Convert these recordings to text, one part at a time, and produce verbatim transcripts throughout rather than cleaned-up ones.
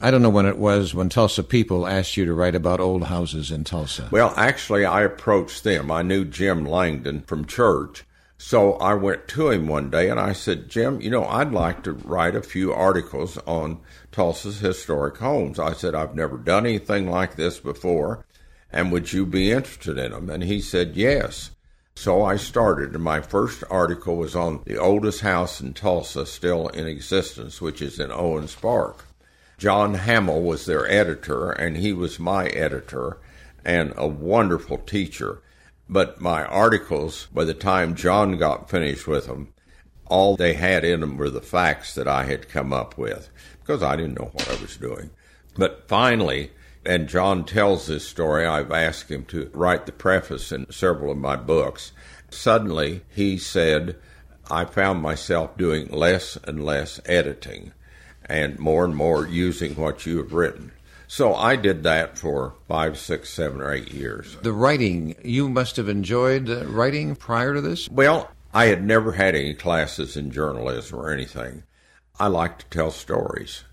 I don't know when it was when Tulsa People asked you to write about old houses in Tulsa. Well, actually, I approached them. I knew Jim Langdon from church. So I went to him one day and I said, Jim, you know, I'd like to write a few articles on Tulsa's historic homes. I said, I've never done anything like this before, and would you be interested in them? And he said, yes. So I started, and my first article was on the oldest house in Tulsa still in existence, which is in Owens Park. John Hamill was their editor, and he was my editor, and a wonderful teacher. But my articles, by the time John got finished with them, all they had in them were the facts that I had come up with, because I didn't know what I was doing. But finally, and John tells this story, I've asked him to write the preface in several of my books. Suddenly, he said, I found myself doing less and less editing and more and more using what you have written. So I did that for five, six, seven, or eight years. The writing, you must have enjoyed uh, writing prior to this? Well, I had never had any classes in journalism or anything. I like to tell stories.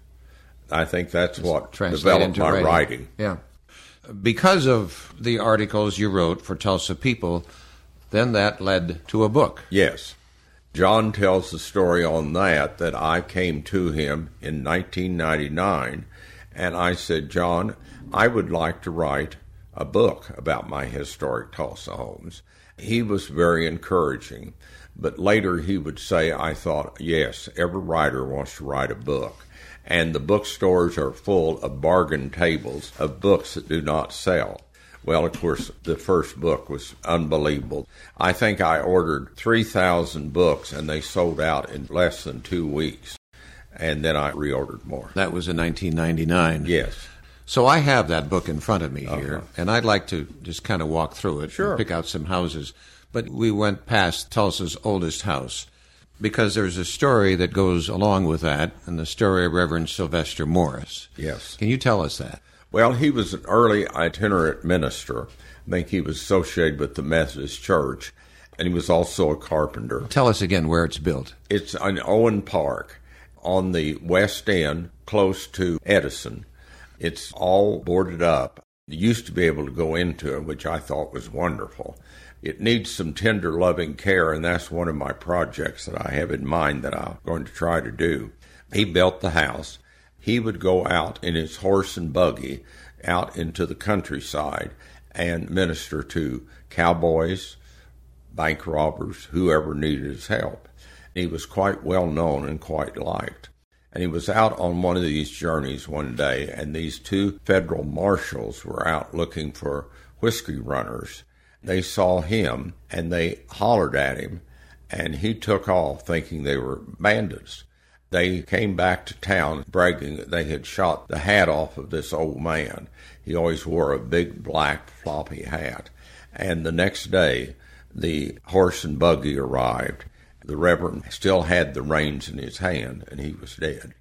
I think that's Just what developed my writing. writing. Yeah. Because of the articles you wrote for Tulsa People, then that led to a book. Yes. John tells the story on that, that I came to him in nineteen ninety-nine, and I said, John, I would like to write a book about my historic Tulsa homes. He was very encouraging, but later he would say, I thought, yes, every writer wants to write a book. And the bookstores are full of bargain tables of books that do not sell. Well, of course, the first book was unbelievable. I think I ordered three thousand books, and they sold out in less than two weeks. And then I reordered more. That was in nineteen ninety-nine. Yes. So I have that book in front of me here, uh-huh. and I'd like to just kind of walk through it sure. and pick out some houses. But we went past Tulsa's oldest house, because there's a story that goes along with that, and the story of Reverend Sylvester Morris. Yes. Can you tell us that? Well, he was an early itinerant minister. I think he was associated with the Methodist Church, and he was also a carpenter. Tell us again where it's built. It's in Owen Park on the west end, close to Edison. It's all boarded up. You used to be able to go into it, which I thought was wonderful. It needs some tender, loving care, and that's one of my projects that I have in mind that I'm going to try to do. He built the house. He would go out in his horse and buggy out into the countryside and minister to cowboys, bank robbers, whoever needed his help. He was quite well known and quite liked. And he was out on one of these journeys one day, and these two federal marshals were out looking for whiskey runners. They saw him, and they hollered at him, and he took off thinking they were bandits. They came back to town bragging that they had shot the hat off of this old man. He always wore a big black floppy hat. And the next day, the horse and buggy arrived. The Reverend still had the reins in his hand, and he was dead.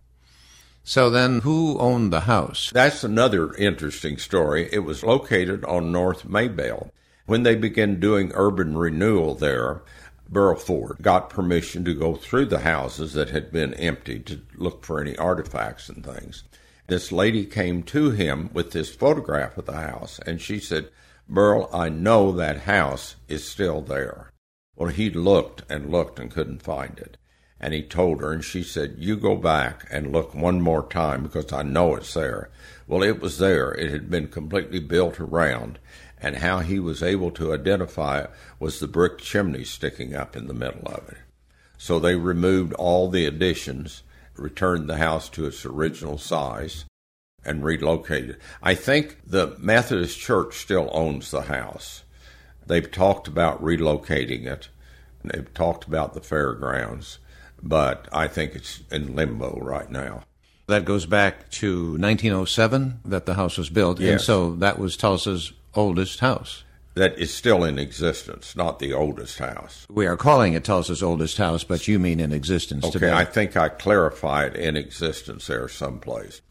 So then, who owned the house? That's another interesting story. It was located on North Maybell. When they began doing urban renewal there, Burl Ford got permission to go through the houses that had been emptied to look for any artifacts and things. This lady came to him with this photograph of the house, and she said, Burl, I know that house is still there. Well, he looked and looked and couldn't find it. And he told her, and she said, you go back and look one more time because I know it's there. Well, it was there. It had been completely built around. And how he was able to identify it was the brick chimney sticking up in the middle of it. So they removed all the additions, returned the house to its original size, and relocated. I think the Methodist Church still owns the house. They've talked about relocating it. They've talked about the fairgrounds, but I think it's in limbo right now. That goes back to nineteen oh seven that the house was built, yes. And so that was Tulsa's oldest house. That is still in existence, not the oldest house. We are calling it Tulsa's oldest house, but you mean in existence okay, today. Okay, I think I clarified in existence there someplace.